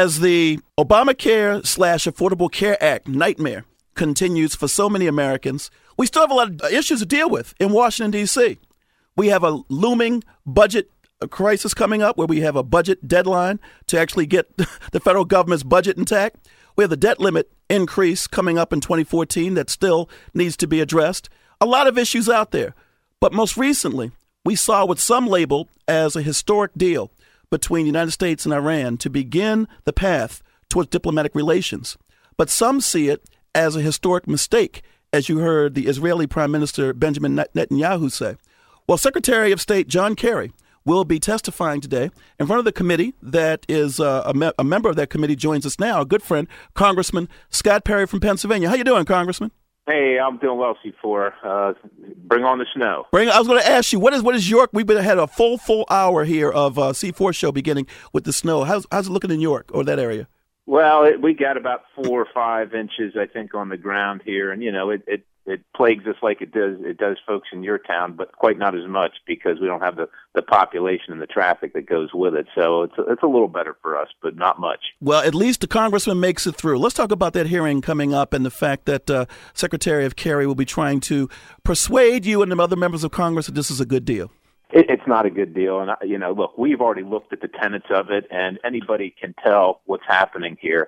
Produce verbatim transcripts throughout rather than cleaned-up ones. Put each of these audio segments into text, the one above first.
As the Obamacare slash Affordable Care Act nightmare continues for so many Americans, we still have a lot of issues to deal with in Washington, D C. We have a looming budget crisis coming up where we have a budget deadline to actually get the federal government's budget intact. We have the debt limit increase coming up in twenty fourteen that still needs to be addressed. A lot of issues out there. But most recently, we saw what some labeled as a historic deal between the United States and Iran to begin the path towards diplomatic relations. But some see it as a historic mistake, as you heard the Israeli Prime Minister Benjamin Netanyahu say. Well, Secretary of State John Kerry will be testifying today in front of the committee that is uh, a, me- a member of that committee joins us now, a good friend, Congressman Scott Perry from Pennsylvania. How you doing, Congressman? Hey, I'm doing well, C four. Uh, bring on the snow. Bring. I was going to ask you, what is what is York? We've been had a full, full hour here of uh, C four show beginning with the snow. How's, how's it looking in York or that area? Well, it, we got about four or five inches, I think, on the ground here. And, you know, it, it, it plagues us like it does it does folks in your town, but quite not as much because we don't have the, the population and the traffic that goes with it. So it's a, it's a little better for us, but not much. Well, at least the congressman makes it through. Let's talk about that hearing coming up and the fact that uh, Secretary of Kerry will be trying to persuade you and the other members of Congress that this is a good deal. It, it's not a good deal. And, you know, look, we've already looked at the tenets of it, and anybody can tell what's happening here.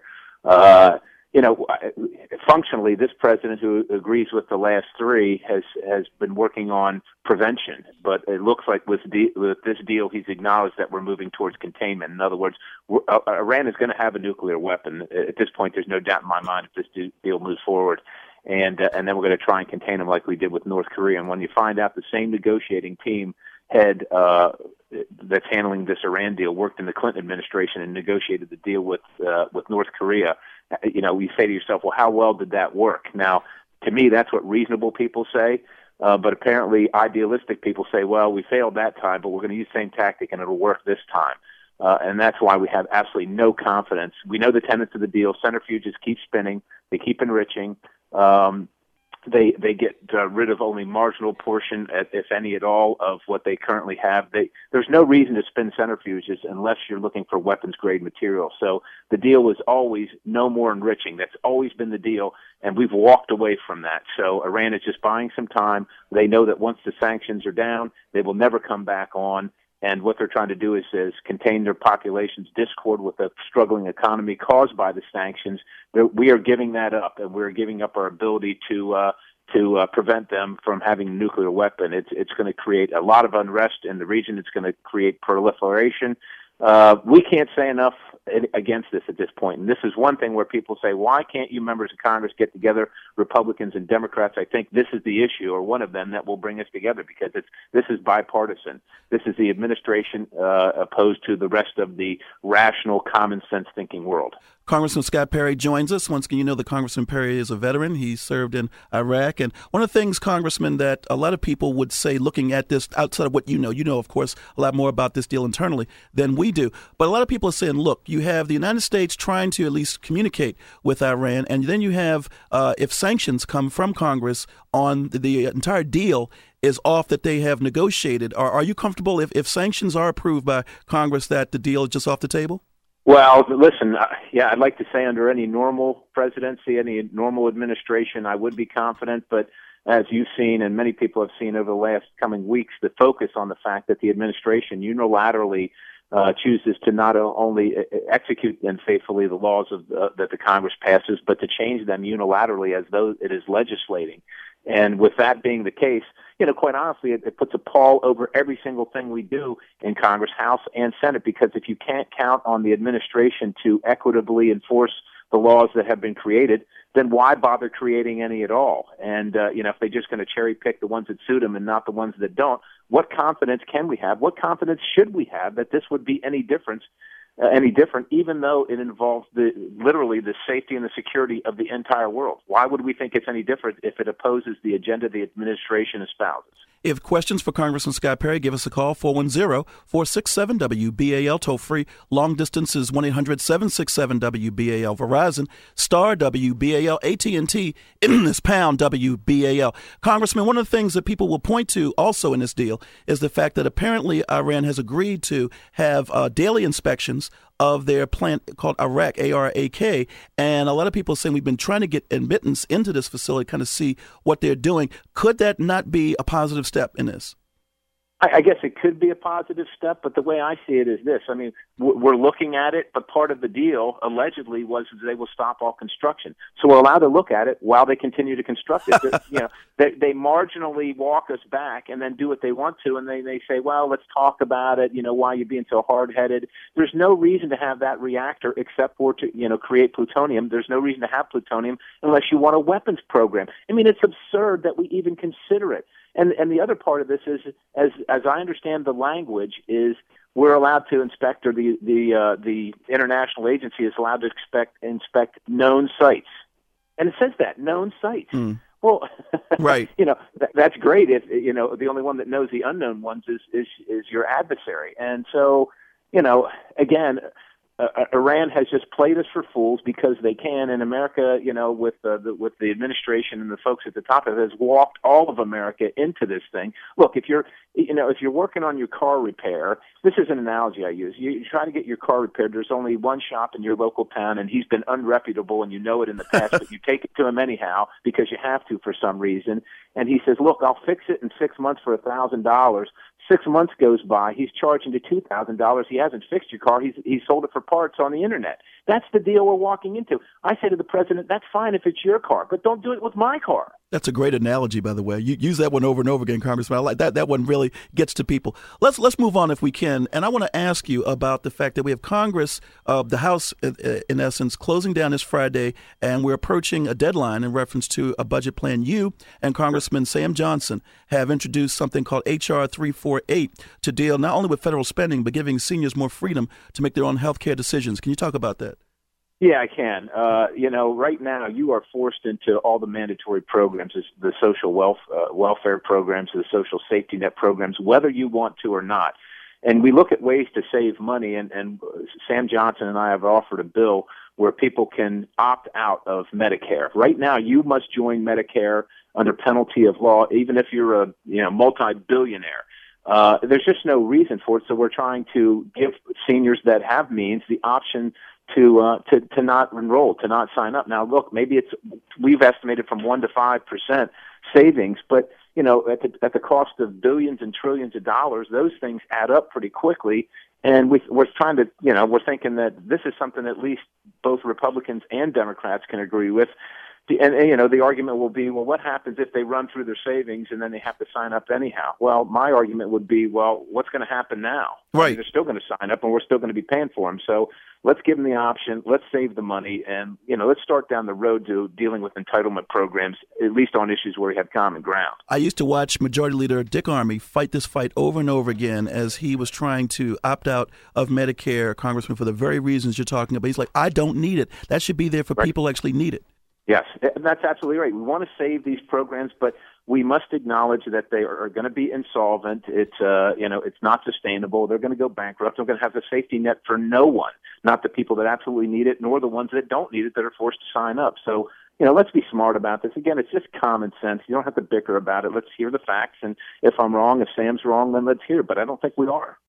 Uh You know, functionally, this president who agrees with the last three has has been working on prevention. But it looks like with, de- with this deal, he's acknowledged that we're moving towards containment. In other words, we're, uh, Iran is going to have a nuclear weapon. At this point, there's no doubt in my mind if this de- deal moves forward. And, uh, and then we're going to try and contain them like we did with North Korea. And when you find out the same negotiating team head uh, that's handling this Iran deal worked in the Clinton administration and negotiated the deal with uh, with North Korea, you know, you say to yourself, well, how well did that work? Now, to me, that's what reasonable people say. Uh, but apparently idealistic people say, well, we failed that time, but we're going to use the same tactic and it'll work this time. Uh, and that's why we have absolutely no confidence. We know the tenets of the deal. Centrifuges keep spinning. They keep enriching. Um, They they get uh, rid of only marginal portion, if any at all, of what they currently have. They, there's no reason to spin centrifuges unless you're looking for weapons-grade material. So the deal was always no more enriching. That's always been the deal, and we've walked away from that. So Iran is just buying some time. They know that once the sanctions are down, they will never come back on. And what they're trying to do is, is contain their population's discord with a struggling economy caused by the sanctions. We are giving that up, and we're giving up our ability to uh, to uh, prevent them from having a nuclear weapon. It's it's going to create a lot of unrest in the region. It's going to create proliferation. Uh, we can't say enough against this at this point. And this is one thing where people say, why can't you members of Congress get together, Republicans and Democrats? I think this is the issue, or one of them, that will bring us together, because it's this is bipartisan. This is the administration uh, opposed to the rest of the rational, common sense thinking world. Congressman Scott Perry joins us. Once again, you know that Congressman Perry is a veteran. He served in Iraq. And one of the things, Congressman, that a lot of people would say looking at this outside of what you know, you know, of course, a lot more about this deal internally than we do. But a lot of people are saying, look, you have the United States trying to at least communicate with Iran. And then you have, uh, if sanctions come from Congress on the, the entire deal is off that they have negotiated. Are, are you comfortable if, if sanctions are approved by Congress that the deal is just off the table? Well, listen, uh, yeah, I'd like to say under any normal presidency, any normal administration, I would be confident. But as you've seen and many people have seen over the last coming weeks, the focus on the fact that the administration unilaterally uh, chooses to not only execute and faithfully the laws of uh, that the Congress passes, but to change them unilaterally as though it is legislating. And with that being the case, you know, quite honestly, it, it puts a pall over every single thing we do in Congress, House, and Senate, because if you can't count on the administration to equitably enforce the laws that have been created, then why bother creating any at all? And, uh, you know, if they're just going to cherry pick the ones that suit them and not the ones that don't, what confidence can we have? What confidence should we have that this would be any difference? Uh, any different, even though it involves the literally the safety and the security of the entire world? Why would we think it's any different if it opposes the agenda the administration espouses? If you have questions for Congressman Scott Perry, give us a call, four one zero, four six seven, W B A L, toll free. Long distance is one eight hundred, seven six seven, W B A L. Verizon, star W B A L. A T and T is pound W B A L. Congressman, one of the things that people will point to also in this deal is the fact that apparently Iran has agreed to have uh, daily inspections of their plant called Arak, A R A K. And a lot of people are saying we've been trying to get admittance into this facility, kind of see what they're doing. Could that not be a positive step in this? I guess it could be a positive step, but the way I see it is this. I mean, we're looking at it, but part of the deal, allegedly, was they will stop all construction. So we're allowed to look at it while they continue to construct it. you know, they, they marginally walk us back and then do what they want to, and they, they say, well, let's talk about it. You know, why are you being so hard-headed? There's no reason to have that reactor except for to, you know, create plutonium. There's no reason to have plutonium unless you want a weapons program. I mean, it's absurd that we even consider it. And and the other part of this is, as as I understand the language, is we're allowed to inspect, or the the uh, the international agency is allowed to inspect inspect known sites, and it says that known sites. Mm. Well, right. you know th- that's great if you know the only one that knows the unknown ones is is is your adversary, and so you know again. Uh, Iran has just played us for fools because they can, and America, you know, with uh, the with the administration and the folks at the top of it, has walked all of America into this thing. Look, if you're, you know, if you're working on your car repair, this is an analogy I use. You, you try to get your car repaired. There's only one shop in your local town, and he's been unreputable, and you know it in the past, but you take it to him anyhow because you have to for some reason. And he says, "Look, I'll fix it in six months for a thousand dollars." Six months goes by, he's charging you two thousand dollars. He hasn't fixed your car. He's he's sold it for parts on the internet. That's the deal we're walking into. I say to the president, that's fine if it's your car, but don't do it with my car. That's a great analogy, by the way. You use that one over and over again, Congressman. I like that. That one really gets to people. Let's let's move on if we can. And I want to ask you about the fact that we have Congress, uh, the House, in essence, closing down this Friday, and we're approaching a deadline in reference to a budget plan. You and Congressman Sam Johnson have introduced something called H R three forty-eight to deal not only with federal spending, but giving seniors more freedom to make their own health care decisions. Can you talk about that? Yeah, I can. Uh, you know, right now you are forced into all the mandatory programs, the social wealth, uh, welfare programs, the social safety net programs, whether you want to or not. And we look at ways to save money, and, and Sam Johnson and I have offered a bill where people can opt out of Medicare. Right now, you must join Medicare under penalty of law, even if you're a you know multi-billionaire. Uh, there's just no reason for it, so we're trying to give seniors that have means the option to uh, to to not enroll, to not sign up. Now, look, maybe it's we've estimated from one to five percent savings, but you know, at the at the cost of billions and trillions of dollars, those things add up pretty quickly. And we, we're trying to, you know, we're thinking that this is something at least both Republicans and Democrats can agree with. The, and, and, you know, the argument will be, well, what happens if they run through their savings and then they have to sign up anyhow? Well, my argument would be, well, what's going to happen now? Right. I mean, they're still going to sign up, and we're still going to be paying for them. So let's give them the option. Let's save the money, and you know, let's start down the road to dealing with entitlement programs, at least on issues where we have common ground. I used to watch Majority Leader Dick Armey fight this fight over and over again as he was trying to opt out of Medicare, Congressman, for the very reasons you're talking about. He's like, I don't need it. That should be there for right. people who actually need it. Yes, and that's absolutely right. We want to save these programs, but we must acknowledge that they are going to be insolvent. It's uh, you know, it's not sustainable. They're going to go bankrupt. They're going to have a safety net for no one, not the people that absolutely need it, nor the ones that don't need it that are forced to sign up. So, you know, let's be smart about this. Again, it's just common sense. You don't have to bicker about it. Let's hear the facts, and if I'm wrong, if Sam's wrong, then let's hear. But I don't think we are.